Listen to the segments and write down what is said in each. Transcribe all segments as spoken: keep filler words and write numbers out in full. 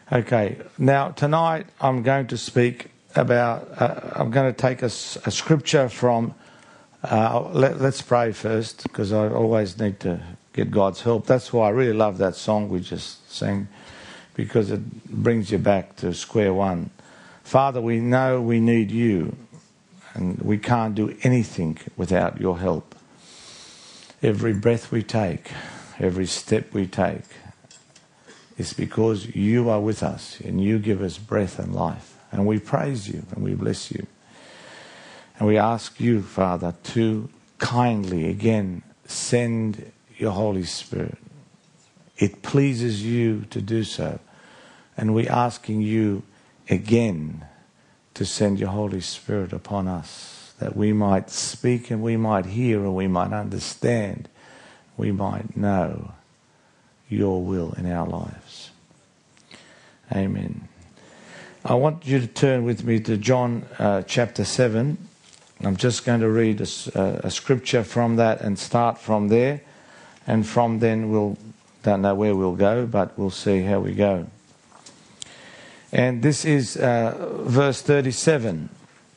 Okay, now tonight I'm going to speak about, uh, I'm going to take a, a scripture from, uh, let, let's pray first, because I always need to get God's help. That's why I really love that song we just sang, because it brings you back to square one. Father, we know we need you, and we can't do anything without your help. Every breath we take, every step we take, it's because you are with us and you give us breath and life. And we praise you and we bless you. And we ask you, Father, to kindly again send your Holy Spirit. It pleases you to do so. And we're asking you again to send your Holy Spirit upon us, that we might speak and we might hear and we might understand, we might know your will in our lives. Amen. I want you to turn with me to John uh, chapter seven. I'm just going to read a, a scripture from that and start from there. And from then we'll, don't know where we'll go, but we'll see how we go. And this is uh, verse thirty-seven.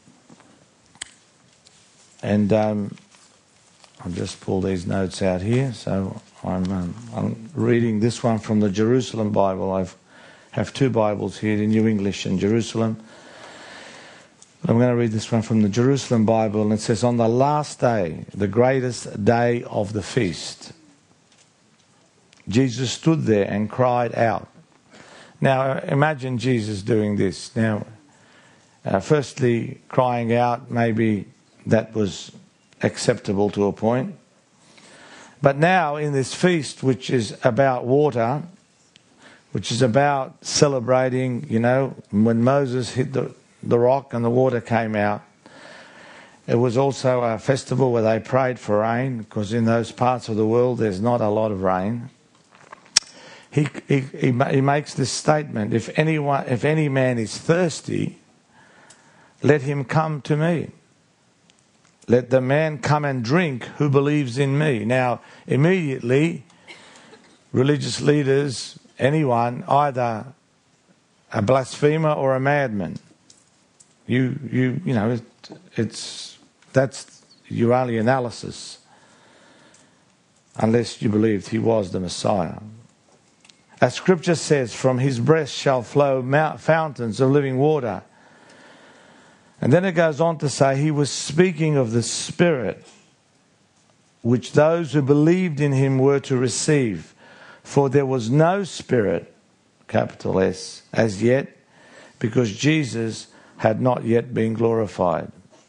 And um, I'll just pull these notes out here. So I'm, um, I'm reading this one from the Jerusalem Bible. I have two Bibles here, the New English and Jerusalem. I'm going to read this one from the Jerusalem Bible, and it says, on the last day, the greatest day of the feast, Jesus stood there and cried out. Now, imagine Jesus doing this. Now, uh, firstly, crying out, maybe that was acceptable to a point. But now in this feast, which is about water, which is about celebrating, you know, when Moses hit the, the rock and the water came out, it was also a festival where they prayed for rain, because in those parts of the world there's not a lot of rain. He, he, he, he makes this statement, if anyone, if any man is thirsty, let him come to me. Let the man come and drink who believes in me. Now, immediately, religious leaders, anyone, either a blasphemer or a madman. You, you, you know, it, it's that's your only analysis, unless you believed he was the Messiah. As Scripture says, from his breast shall flow fountains of living water. And then it goes on to say he was speaking of the Spirit, which those who believed in him were to receive. For there was no Spirit, capital S, as yet, because Jesus had not yet been glorified.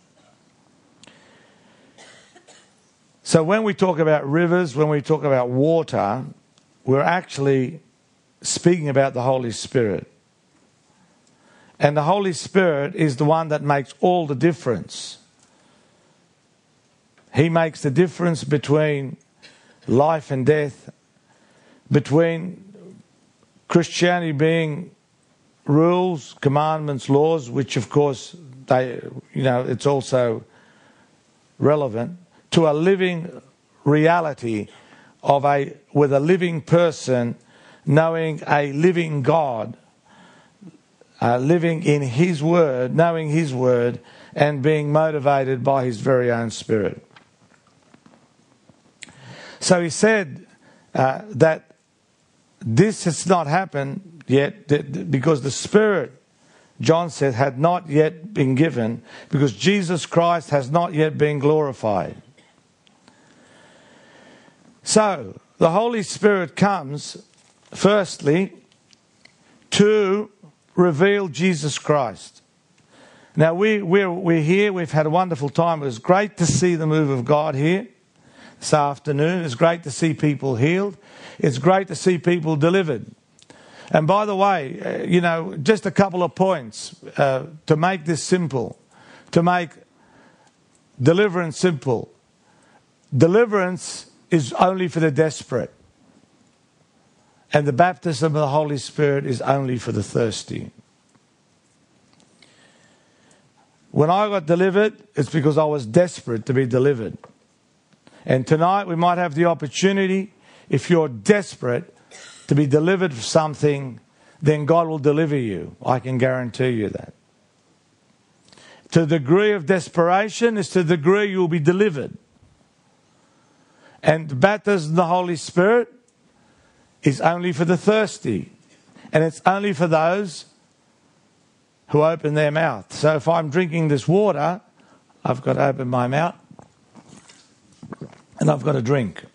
So when we talk about rivers, when we talk about water, we're actually speaking about the Holy Spirit. And the Holy Spirit is the one that makes all the difference. He makes the difference between life and death, between Christianity being rules, commandments, laws, which of course they, you know, it's also relevant, to a living reality of a with a living person knowing a living God. Uh, living in his word, knowing his word, and being motivated by his very own Spirit. So he said uh, that this has not happened yet because the Spirit, John said, had not yet been given, because Jesus Christ has not yet been glorified. So the Holy Spirit comes firstly to reveal Jesus Christ. Now we, we're, we're here, we've had a wonderful time. It was great to see the move of God here this afternoon. It's great to see people healed. It's great to see people delivered. And by the way, uh, you know, just a couple of points uh, to make this simple, to make deliverance simple. Deliverance is only for the desperate. And the baptism of the Holy Spirit is only for the thirsty. When I got delivered, it's because I was desperate to be delivered. And tonight we might have the opportunity, if you're desperate, to be delivered from something then God will deliver you. I can guarantee you that. To the degree of desperation is to the degree you will be delivered. And baptism in the Holy Spirit is only for the thirsty. And it's only for those who open their mouth. So if I'm drinking this water, I've got to open my mouth and I've got to drink.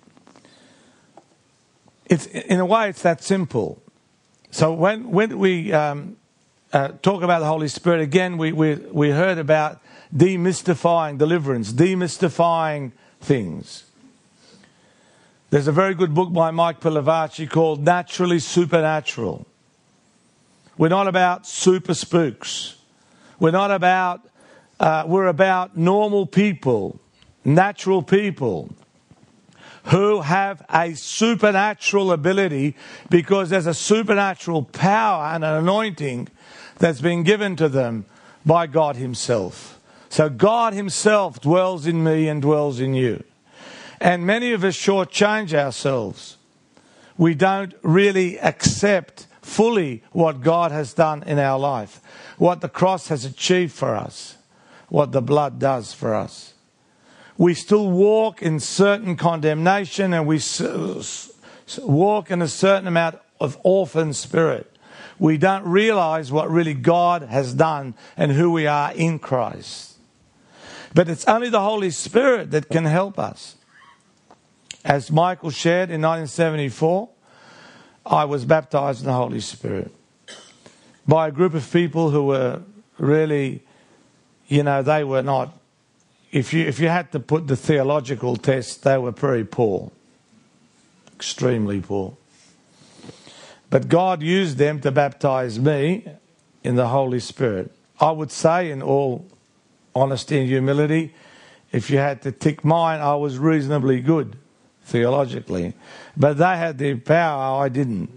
It's, in a way, it's that simple. So when when we um, uh, talk about the Holy Spirit, again, we, we, we heard about demystifying deliverance, demystifying things. There's a very good book by Mike Pilavachi called Naturally Supernatural. We're not about super spooks. We're not about, uh, we're about normal people, natural people who have a supernatural ability because there's a supernatural power and an anointing that's been given to them by God Himself. So God Himself dwells in me and dwells in you. And many of us shortchange ourselves. We don't really accept fully what God has done in our life, what the cross has achieved for us, what the blood does for us. We still walk in certain condemnation and we walk in a certain amount of orphan spirit. We don't realize what really God has done and who we are in Christ. But it's only the Holy Spirit that can help us. As Michael shared in nineteen seventy-four, I was baptized in the Holy Spirit by a group of people who were really, you know, they were not, if you if you had to put the theological test, they were very poor, extremely poor. But God used them to baptize me in the Holy Spirit. I would say, in all honesty and humility, if you had to tick mine, I was reasonably good theologically. But they had the power, I didn't.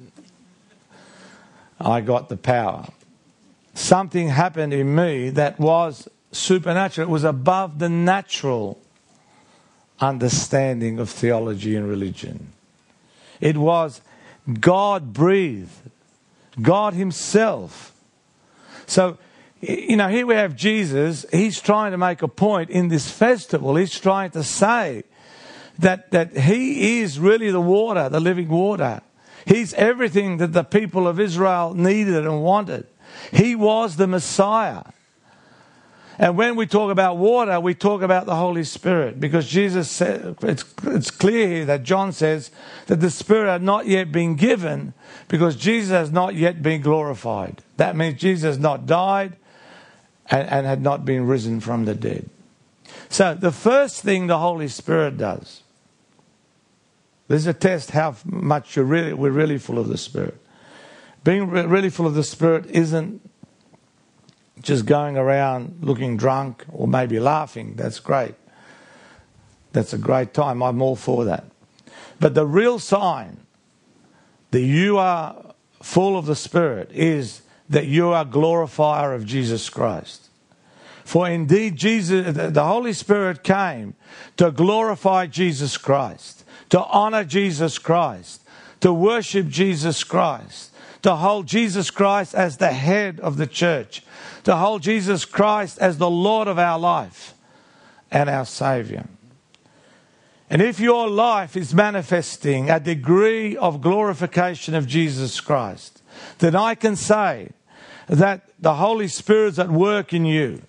I got the power. Something happened in me that was supernatural. It was above the natural understanding of theology and religion. It was God breathed. God Himself. So, you know, here we have Jesus. He's trying to make a point in this festival. He's trying to say that, that He is really the water, the living water. He's everything that the people of Israel needed and wanted. He was the Messiah. And when we talk about water, we talk about the Holy Spirit. Because Jesus said, it's, it's clear here that John says that the Spirit had not yet been given because Jesus has not yet been glorified. That means Jesus has not died and, and had not been risen from the dead. So the first thing the Holy Spirit does, this is a test how much you're really, we're really full of the Spirit. Being re- really full of the Spirit isn't just going around looking drunk or maybe laughing. That's great. That's a great time. I'm all for that. But the real sign that you are full of the Spirit is that you are a glorifier of Jesus Christ. For indeed, Jesus, the Holy Spirit came to glorify Jesus Christ, to honor Jesus Christ, to worship Jesus Christ, to hold Jesus Christ as the head of the church, to hold Jesus Christ as the Lord of our life and our Saviour. And if your life is manifesting a degree of glorification of Jesus Christ, then I can say that the Holy Spirit's at work in you.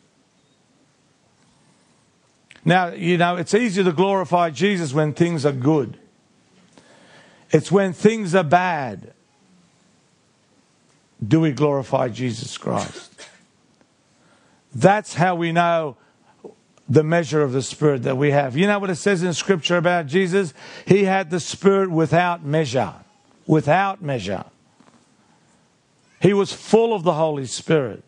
Now, you know, it's easy to glorify Jesus when things are good. It's when things are bad. Do we glorify Jesus Christ? That's how we know the measure of the Spirit that we have. You know what it says in Scripture about Jesus? He had the Spirit without measure. Without measure. He was full of the Holy Spirit.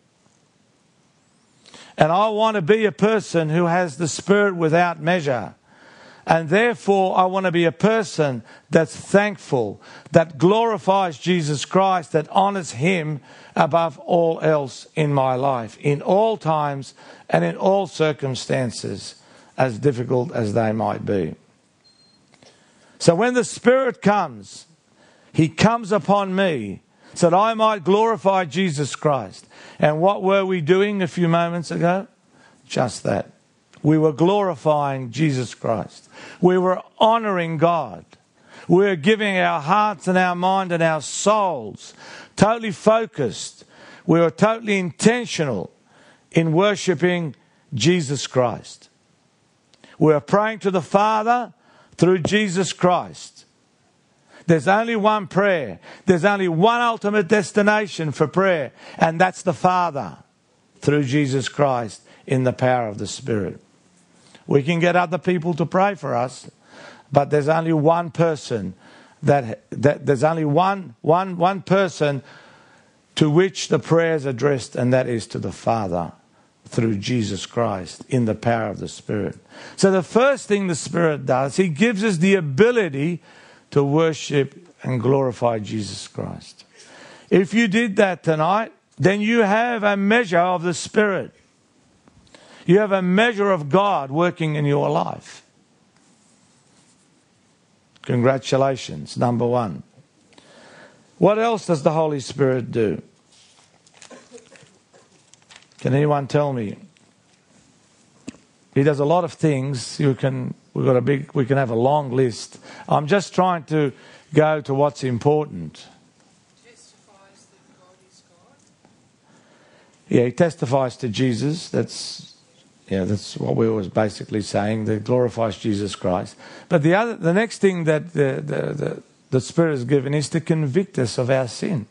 And I want to be a person who has the Spirit without measure. And therefore, I want to be a person that's thankful, that glorifies Jesus Christ, that honors Him above all else in my life, in all times and in all circumstances, as difficult as they might be. So when the Spirit comes, He comes upon me so that I might glorify Jesus Christ. And what were we doing a few moments ago? Just that. We were glorifying Jesus Christ. We were honouring God. We were giving our hearts and our mind and our souls totally focused. We were totally intentional in worshipping Jesus Christ. We are praying to the Father through Jesus Christ. There's only one prayer. There's only one ultimate destination for prayer, and that's the Father through Jesus Christ in the power of the Spirit. We can get other people to pray for us, but there's only one person that, that there's only one, one, one person to which the prayer is addressed, and that is to the Father through Jesus Christ in the power of the Spirit. So the first thing the Spirit does, He gives us the ability to worship and glorify Jesus Christ. If you did that tonight, then you have a measure of the Spirit. You have a measure of God working in your life. Congratulations, number one. What else does the Holy Spirit do? Can anyone tell me? He does a lot of things. You can we've got a big we can have a long list. I'm just trying to go to what's important. Testifies that God is God. Yeah, he testifies to Jesus. That's yeah, that's what we was basically saying. That glorifies Jesus Christ. But the other the next thing that the the, the, the Spirit has given is to convict us of our sin.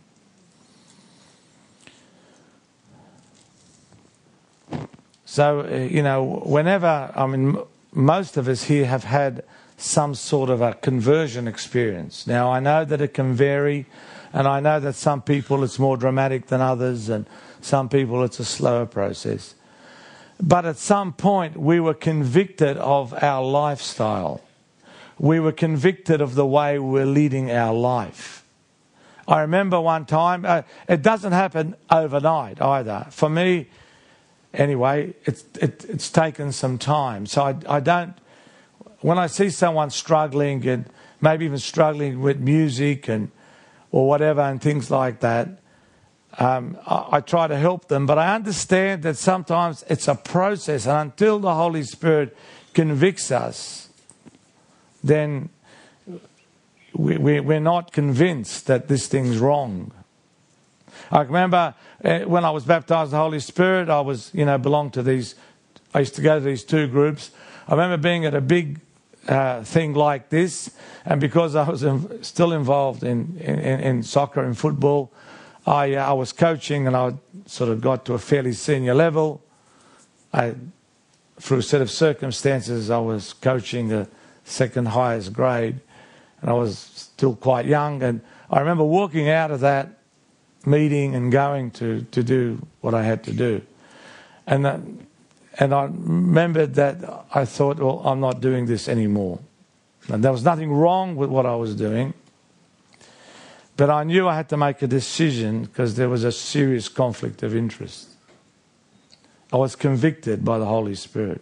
So, uh, you know, whenever, I mean, m- most of us here have had some sort of a conversion experience. Now, I know that it can vary, and I know that some people it's more dramatic than others, and some people it's a slower process. But at some point, we were convicted of our lifestyle. We were convicted of the way we were leading our life. I remember one time, uh, it doesn't happen overnight either. For me, anyway, it's it, it's taken some time. So I, I don't, when I see someone struggling and maybe even struggling with music and or whatever and things like that, um, I, I try to help them. But I understand that sometimes it's a process, and until the Holy Spirit convicts us, then we, we, we're not convinced that this thing's wrong. I remember uh, when I was baptized in the Holy Spirit, I was, you know, belonged to these, I used to go to these two groups. I remember being at a big uh, thing like this, and because I was in, still involved in, in, in soccer and football, I, uh, I was coaching, and I sort of got to a fairly senior level. I, through a set of circumstances, I was coaching the second highest grade, and I was still quite young. And I remember walking out of that meeting and going to, to do what I had to do. And that, and I remembered that I thought, well, I'm not doing this anymore. And there was nothing wrong with what I was doing. But I knew I had to make a decision because there was a serious conflict of interest. I was convicted by the Holy Spirit.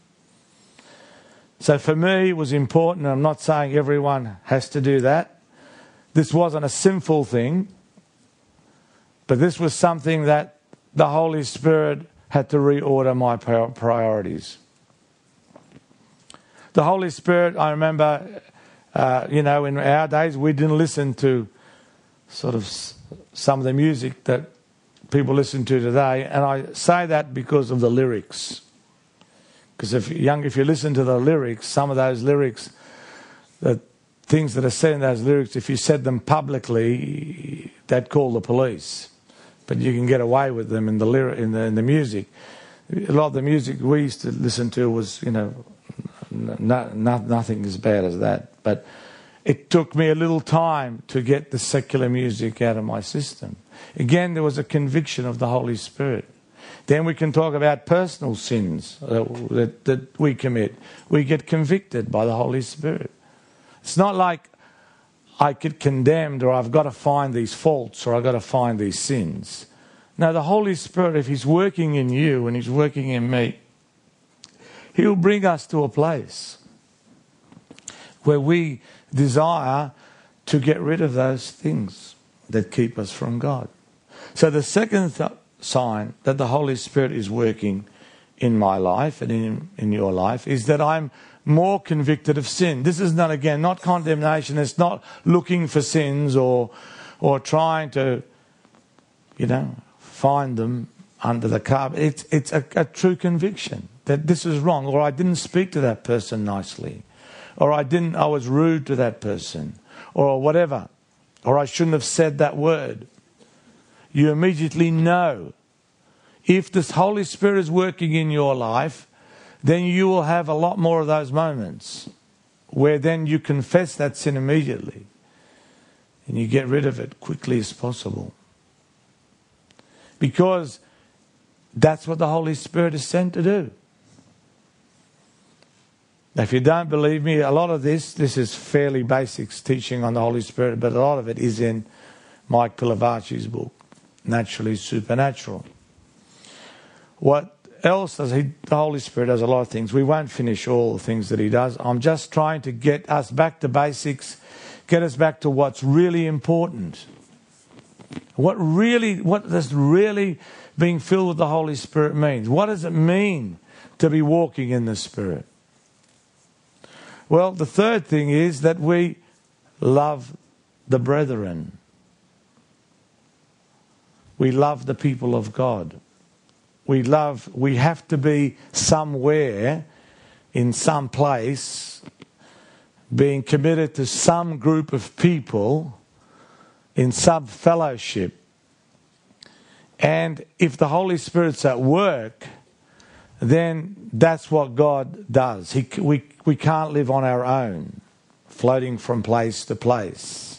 So for me, it was important. I'm not saying everyone has to do that. This wasn't a sinful thing. But this was something that the Holy Spirit had to reorder my priorities. The Holy Spirit, I remember, uh, you know, in our days, we didn't listen to sort of some of the music that people listen to today. And I say that because of the lyrics. Because if, young, if you listen to the lyrics, some of those lyrics, the things that are said in those lyrics, if you said them publicly, they'd call the police. But you can get away with them in the lyric, in the in the music. A lot of the music we used to listen to was, you know, no, no, nothing as bad as that. But it took me a little time to get the secular music out of my system. Again, there was a conviction of the Holy Spirit. Then we can talk about personal sins that, that we commit. We get convicted by the Holy Spirit. It's not like I get condemned, or I've got to find these faults, or I've got to find these sins. No, the Holy Spirit, if He's working in you and He's working in me, He'll bring us to a place where we desire to get rid of those things. that keep us from God. So the second th- sign that the Holy Spirit is working in my life and in, in your life is that I'm more convicted of sin. This is not, again, not condemnation. It's not looking for sins or or trying to, you know, find them under the carpet. It's, it's a, a true conviction that this is wrong, or I didn't speak to that person nicely, or I didn't, I was rude to that person, or whatever, or I shouldn't have said that word. You immediately know. If this Holy Spirit is working in your life, then you will have a lot more of those moments where then you confess that sin immediately and you get rid of it quickly as possible. Because that's what the Holy Spirit is sent to do. If you don't believe me, a lot of this, this is fairly basics teaching on the Holy Spirit, but a lot of it is in Mike Pilavachi's book, Naturally Supernatural. What else does he? The Holy Spirit does a lot of things. We won't finish all the things that he does. I'm just trying to get us back to basics, get us back to what's really important. What really, what does really being filled with the Holy Spirit mean? What does it mean to be walking in the Spirit? Well, the third thing is that we love the brethren. We love the people of God. We love, we have to be somewhere, in some place, being committed to some group of people, in some fellowship. And if the Holy Spirit's at work, then that's what God does. He, we, we can't live on our own, floating from place to place.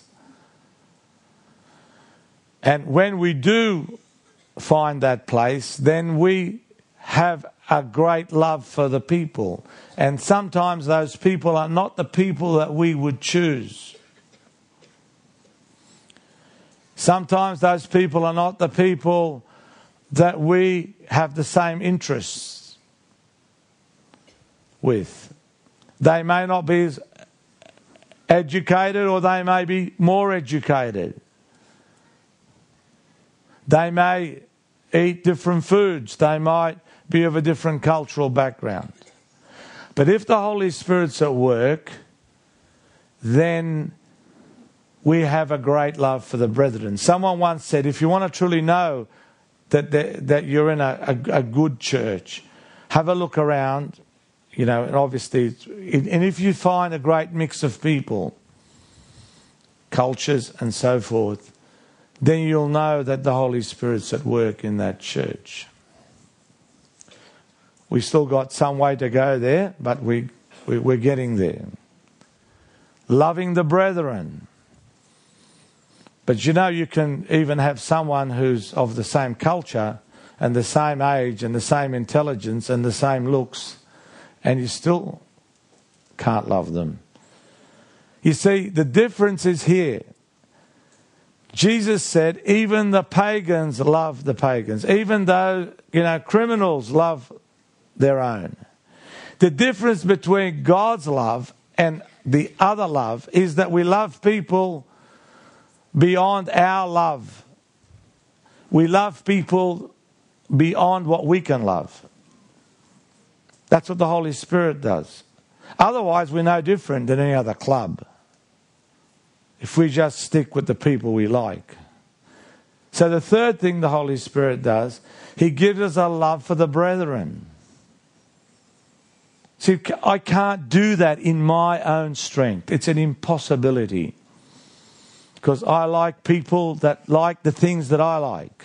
And when we do find that place, then we have a great love for the people. And sometimes those people are not the people that we would choose. Sometimes those people are not the people that we have the same interests with. They may not be as educated, or they may be more educated. They may eat different foods. They might be of a different cultural background. But if the Holy Spirit's at work, then we have a great love for the brethren. Someone once said, if you want to truly know that that you're in a, a, a good church, have a look around, you know, and obviously, and if you find a great mix of people, cultures and so forth, then you'll know that the Holy Spirit's at work in that church. We still got some way to go there, but we, we, we're getting there. Loving the brethren. But you know, you can even have someone who's of the same culture and the same age and the same intelligence and the same looks, and you still can't love them. You see, the difference is here. Jesus said, even the pagans love the pagans. Even though, you know, criminals love their own. The difference between God's love and the other love is that we love people beyond our love. We love people beyond what we can love. That's what the Holy Spirit does. Otherwise, we're no different than any other club, if we just stick with the people we like. So the third thing the Holy Spirit does, He gives us a love for the brethren. See, I can't do that in my own strength. It's an impossibility. Because I like people that like the things that I like.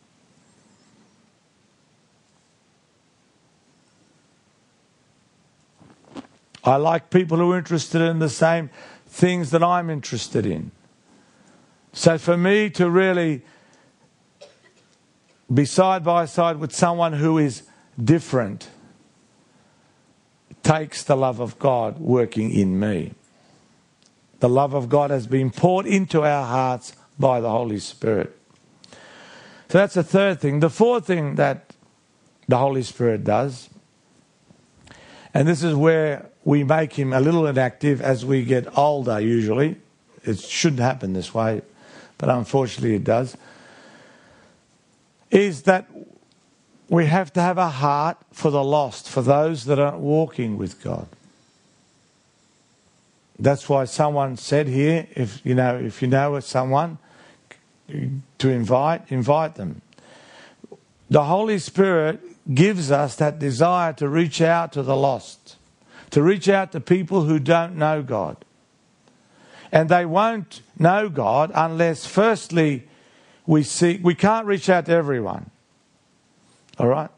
I like people who are interested in the same things that I'm interested in. So for me to really be side by side with someone who is different takes the love of God working in me. The love of God has been poured into our hearts by the Holy Spirit. So that's the third thing. The fourth thing that the Holy Spirit does, and this is where we make Him a little inactive as we get older usually. It shouldn't happen this way. but unfortunately it does, is that we have to have a heart for the lost, for those that aren't walking with God. That's why someone said here, if you know, if you know someone to invite, invite them. The Holy Spirit gives us that desire to reach out to the lost, to reach out to people who don't know God. And they won't know God unless, firstly, we see, we can't reach out to everyone. All right?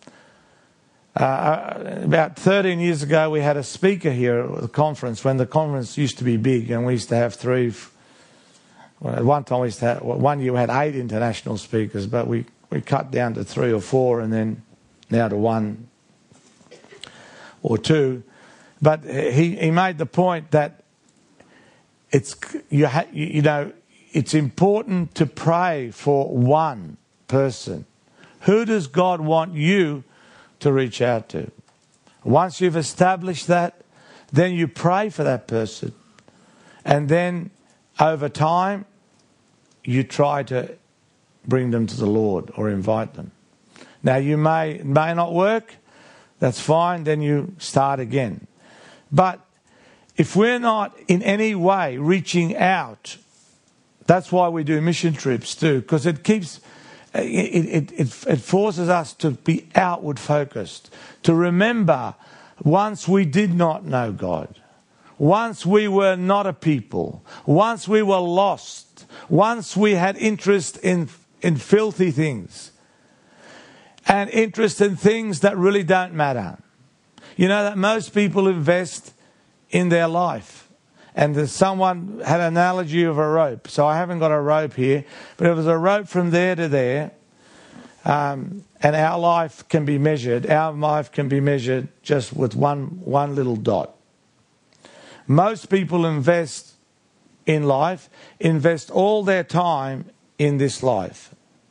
Uh, about thirteen years ago, we had a speaker here at the conference, when the conference used to be big, and we used to have three. Well, at one time, we used to have, one year we had eight international speakers, but we, we cut down to three or four, and then now to one or two. But he, he made the point that it's you ha, you know it's important to pray for one person. Who does God want you to reach out to? Once you've established that, then you pray for that person. And then over time, you try to bring them to the Lord or invite them. Now, you may, it may not work. That's fine. Then you start again. But if we're not in any way reaching out, that's why we do mission trips too, because it keeps... It, it, it, it forces us to be outward focused, to remember once we did not know God, once we were not a people, once we were lost, once we had interest in, in filthy things and interest in things that really don't matter. You know that most people invest in their life. And there's someone had an analogy of a rope. So I haven't got a rope here, but it was a rope from there to there. Um, and our life can be measured. Our life can be measured just with one one little dot. Most people invest in life, invest all their time in this life.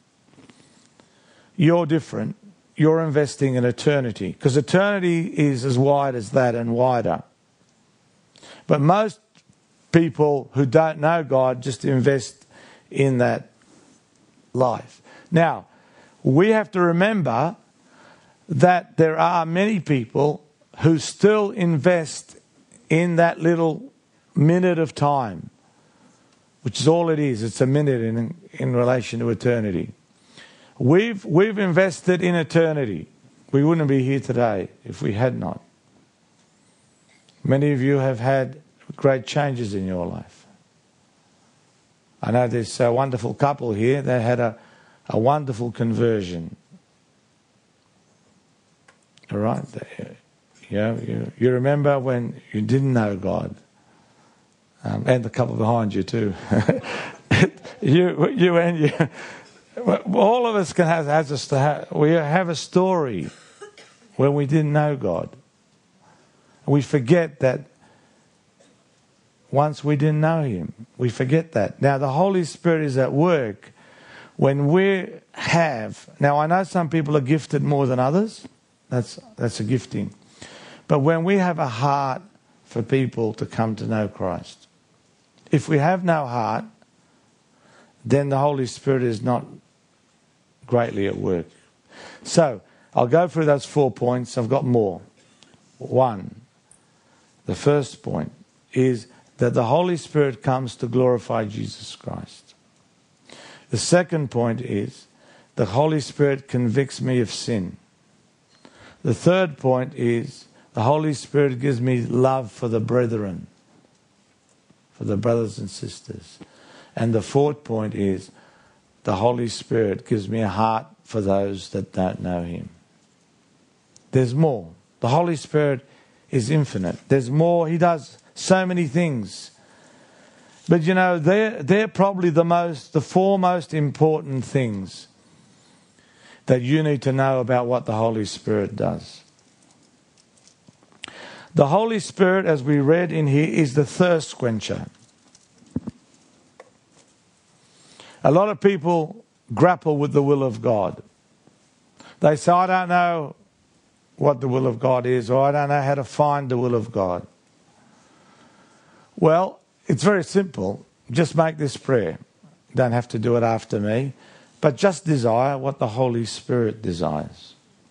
You're different. You're investing in eternity, because eternity is as wide as that and wider. But most people who don't know God just invest in that life. Now, we have to remember that there are many people who still invest in that little minute of time, which is all it is. It's a minute in, in relation to eternity. We've, we've invested in eternity. We wouldn't be here today if we had not. Many of you have had great changes in your life. I know this uh, wonderful couple here, they had a, a wonderful conversion. All right? They, you, know, you, you remember when you didn't know God. Um, and the couple behind you too. you, you and you. All of us can have, has us to have, we have a story when we didn't know God. We forget that once we didn't know Him. We forget that. Now the Holy Spirit is at work when we have... Now I know some people are gifted more than others. That's, that's a gifting. But when we have a heart for people to come to know Christ, if we have no heart, then the Holy Spirit is not greatly at work. So, I'll go through those four points. I've got more. One, the first point is that the Holy Spirit comes to glorify Jesus Christ. The second point is the Holy Spirit convicts me of sin. The third point is the Holy Spirit gives me love for the brethren, for the brothers and sisters. And the fourth point is the Holy Spirit gives me a heart for those that don't know Him. There's more. The Holy Spirit is infinite. There's more. He does so many things. But you know, they're, they're probably the most, the four most important things that you need to know about what the Holy Spirit does. The Holy Spirit, as we read in here, is the thirst quencher. A lot of people grapple with the will of God. They say, I don't know what the will of God is, or I don't know how to find the will of God. Well, it's very simple. Just make this prayer. Don't have to do it after me. But just desire what the Holy Spirit desires.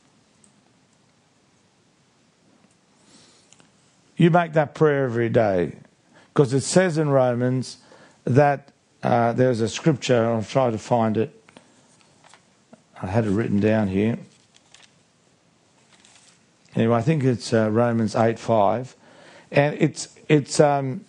You make that prayer every day. Because it says in Romans that uh, there's a scripture, I'll try to find it. I had it written down here. Anyway, I think it's uh, Romans eight five. And it's, it's um,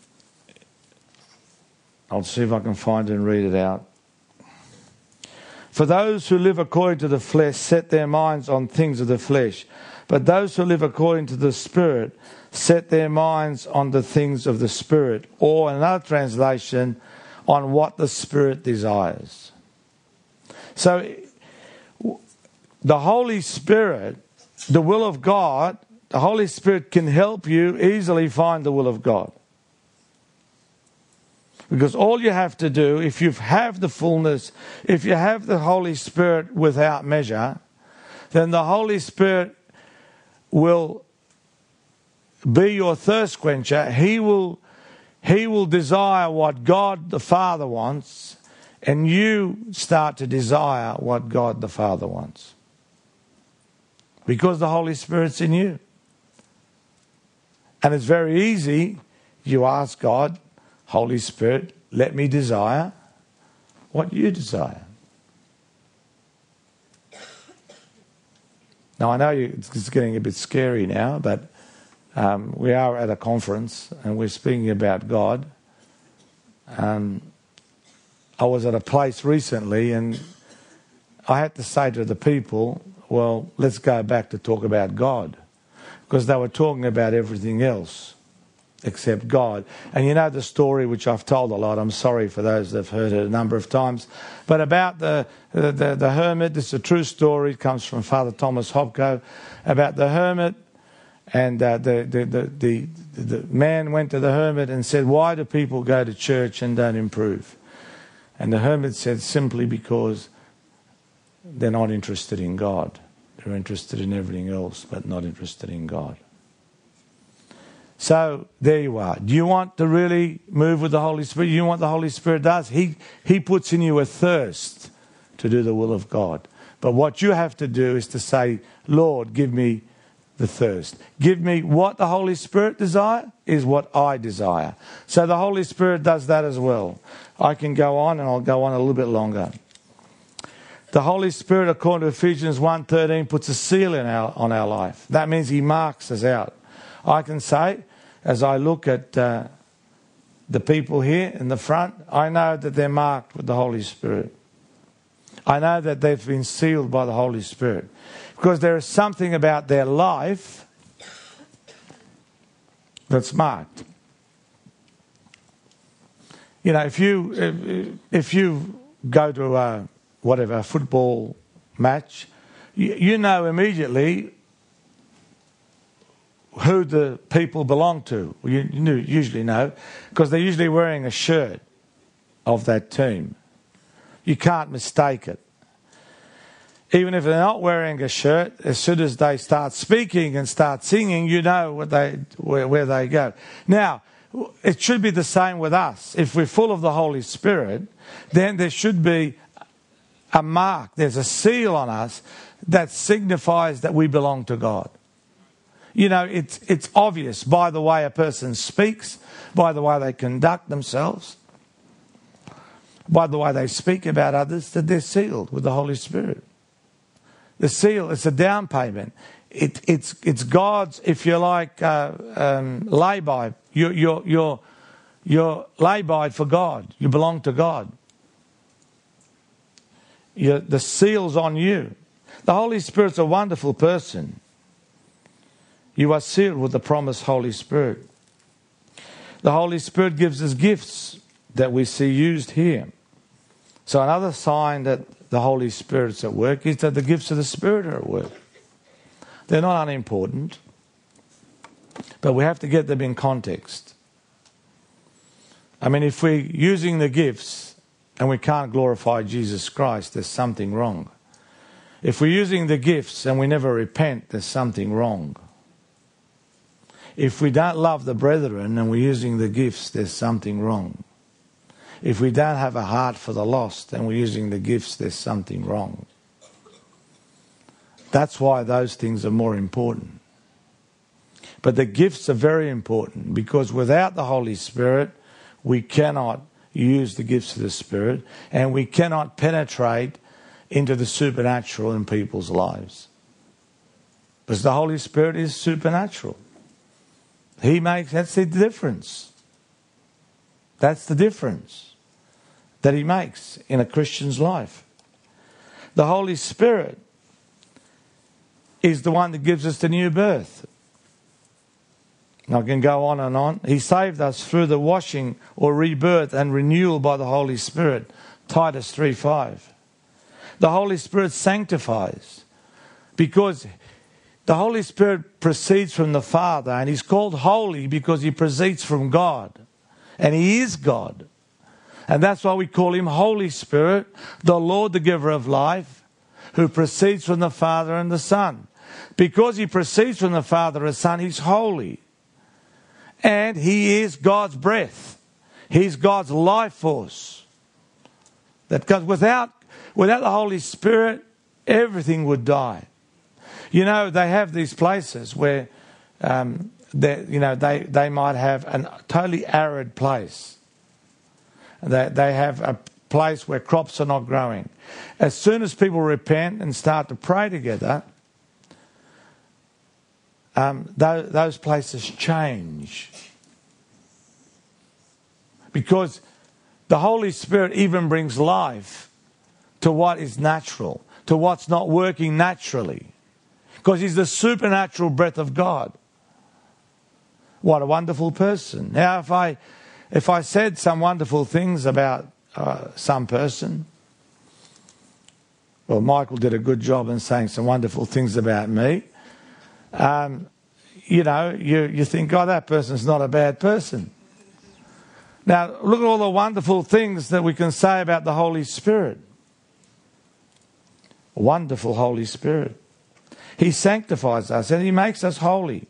I'll see if I can find it and read it out. For those who live according to the flesh set their minds on things of the flesh. But those who live according to the Spirit set their minds on the things of the Spirit. Or in another translation, on what the Spirit desires. So the Holy Spirit, the will of God, the Holy Spirit can help you easily find the will of God. Because all you have to do, if you have the fullness, if you have the Holy Spirit without measure, then the Holy Spirit will be your thirst quencher. He will, he will desire what God the Father wants, and you start to desire what God the Father wants. Because the Holy Spirit's in you. And it's very easy. You ask God, Holy Spirit, let me desire what you desire. Now, I know you, it's getting a bit scary now, but um, we are at a conference and we're speaking about God. Um, I was at a place recently and I had to say to the people, well, let's go back to talk about God. Because they were talking about everything else except God. And you know the story which I've told a lot. I'm sorry for those that have heard it a number of times. But about the the, the, the hermit, it's a true story. It comes from Father Thomas Hopko. About the hermit. And uh, the, the, the, the, the man went to the hermit and said, why do people go to church and don't improve? And the hermit said, simply because they're not interested in God. They're interested in everything else, but not interested in God. So, there you are. Do you want to really move with the Holy Spirit? You know what the Holy Spirit does? He, he puts in you a thirst to do the will of God. But what you have to do is to say, Lord, give me the thirst. Give me what the Holy Spirit desire is what I desire. So the Holy Spirit does that as well. I can go on and I'll go on a little bit longer. The Holy Spirit, according to Ephesians one thirteen, puts a seal in our, on our life. That means He marks us out. I can say, as I look at uh, the people here in the front, I know that they're marked with the Holy Spirit. I know that they've been sealed by the Holy Spirit. Because there is something about their life that's marked. You know, if you if, if you go to a whatever a football match, you, you know immediately who the people belong to. You, you usually know because they're usually wearing a shirt of that team. You can't mistake it. Even if they're not wearing a shirt, as soon as they start speaking and start singing, you know what they, where, where they go. Now, it should be the same with us. If we're full of the Holy Spirit, then there should be a mark. There's a seal on us that signifies that we belong to God. You know, it's, it's obvious by the way a person speaks, by the way they conduct themselves, by the way they speak about others, that they're sealed with the Holy Spirit. The seal, it's a down payment. It, it's it's God's, if you like, uh, um, lay-by. You're, you're, you're, you're lay-by for God. You belong to God. You're, the seal's on you. The Holy Spirit's a wonderful person. You are sealed with the promised Holy Spirit. The Holy Spirit gives us gifts that we see used here. So another sign that the Holy Spirit's at work is that the gifts of the Spirit are at work. They're not unimportant, but we have to get them in context. I mean, if we're using the gifts and we can't glorify Jesus Christ, there's something wrong. If we're using the gifts and we never repent, there's something wrong. If we don't love the brethren and we're using the gifts, there's something wrong. if we don't have a heart for the lost and we're using the gifts, there's something wrong. That's why those things are more important. But the gifts are very important, because without the Holy Spirit, we cannot use the gifts of the Spirit, and we cannot penetrate into the supernatural in people's lives. Because the Holy Spirit is supernatural. He makes, that's the difference. That's the difference that He makes in a Christian's life. The Holy Spirit is the one that gives us the new birth. I can go on and on. He saved us through the washing or rebirth and renewal by the Holy Spirit. Titus three five. The Holy Spirit sanctifies, because the Holy Spirit proceeds from the Father, and He's called holy because He proceeds from God. And He is God. And that's why we call Him Holy Spirit, the Lord, the giver of life, who proceeds from the Father and the Son. Because He proceeds from the Father and the Son, He's holy. And He is God's breath. He's God's life force. That goes without, without the Holy Spirit, everything would die. You know, they have these places where, um, they, you know, they, they might have a totally arid place. They, they have a place where crops are not growing. As soon as people repent and start to pray together, um, those, those places change. Because the Holy Spirit even brings life to what is natural, to what's not working naturally. Because He's the supernatural breath of God. What a wonderful person. Now, if I, if I said some wonderful things about uh, some person, well, Michael did a good job in saying some wonderful things about me. Um, you know, you, you think, oh, that person's not a bad person. Now, look at all the wonderful things that we can say about the Holy Spirit. Wonderful Holy Spirit. He sanctifies us and He makes us holy.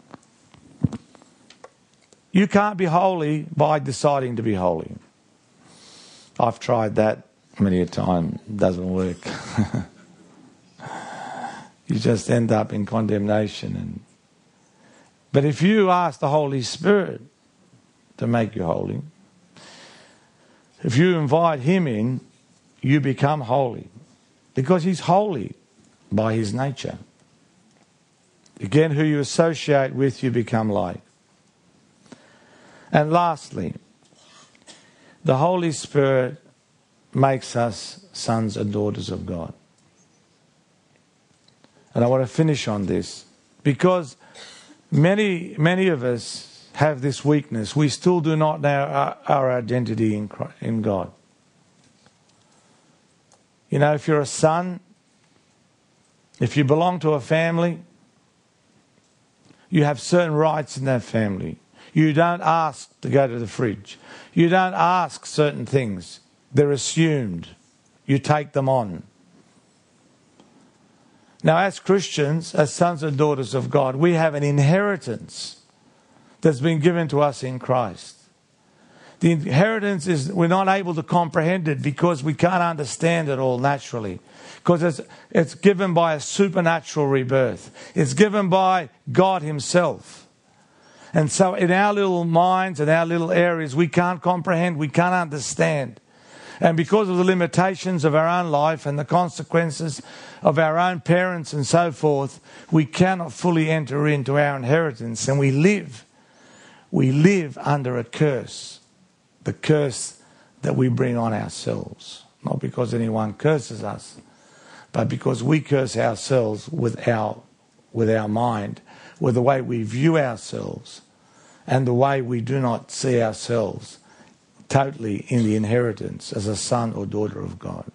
You can't be holy by deciding to be holy. I've tried that many a time. It doesn't work. You just end up in condemnation. And But if you ask the Holy Spirit to make you holy, if you invite Him in, you become holy. Because He's holy by His nature. Again, who you associate with, you become like. And lastly, the Holy Spirit makes us sons and daughters of God. And I want to finish on this, because many, many of us have this weakness. We still do not know our, our identity in, Christ, in God. You know, if you're a son, if you belong to a family, you have certain rights in that family. You don't ask to go to the fridge. You don't ask certain things. They're assumed. You take them on. Now, as Christians, as sons and daughters of God, we have an inheritance that's been given to us in Christ. The inheritance is, we're not able to comprehend it because we can't understand it all naturally. Because it's, it's given by a supernatural rebirth. It's given by God Himself. And so in our little minds and our little areas, we can't comprehend, we can't understand. And because of the limitations of our own life and the consequences of our own parents and so forth, we cannot fully enter into our inheritance. And we live, we live under a curse. The curse that we bring on ourselves. Not because anyone curses us, but because we curse ourselves with our, with our mind, with the way we view ourselves, and the way we do not see ourselves totally in the inheritance as a son or daughter of God.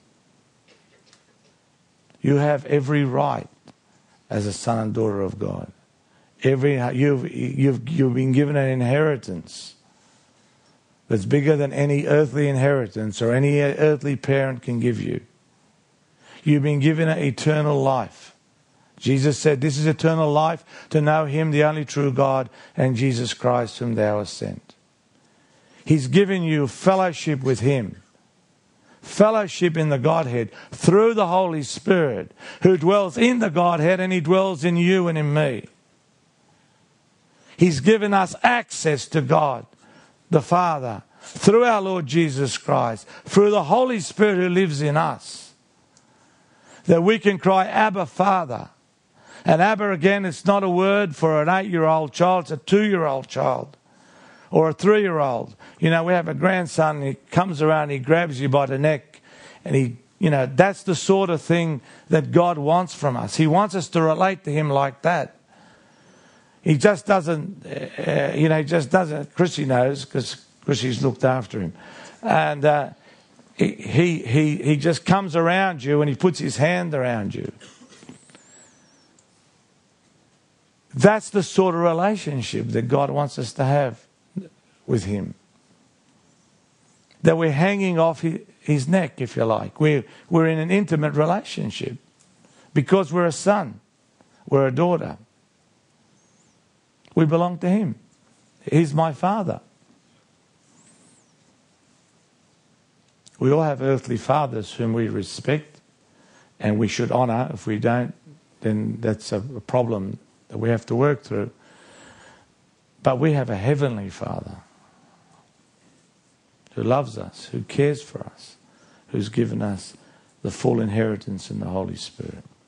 You have every right as a son and daughter of God. Every you've you've you've been given an inheritance that's bigger than any earthly inheritance or any earthly parent can give you. You've been given an eternal life. Jesus said, "This is eternal life, to know Him, the only true God, and Jesus Christ, whom Thou hast sent." He's given you fellowship with Him. Fellowship in the Godhead through the Holy Spirit, who dwells in the Godhead, and He dwells in you and in me. He's given us access to God, the Father, through our Lord Jesus Christ, through the Holy Spirit who lives in us, that we can cry, Abba, Father. And Abba, again, it's not a word for an eight-year-old child, it's a two-year-old child or a three-year-old. You know, we have a grandson, and he comes around, he grabs you by the neck, and he, you know, that's the sort of thing that God wants from us. He wants us to relate to Him like that. He just doesn't, uh, you know, he just doesn't, Chrissy knows, because Chrissy's looked after him. And uh, he, he, he, he just comes around you and he puts his hand around you. That's the sort of relationship that God wants us to have with Him. That we're hanging off his, his neck, if you like. We're, we're in an intimate relationship because we're a son, we're a daughter. We belong to Him. He's my Father. We all have earthly fathers whom we respect and we should honour. If we don't, then that's a problem that we have to work through. But we have a heavenly Father who loves us, who cares for us, who's given us the full inheritance in the Holy Spirit.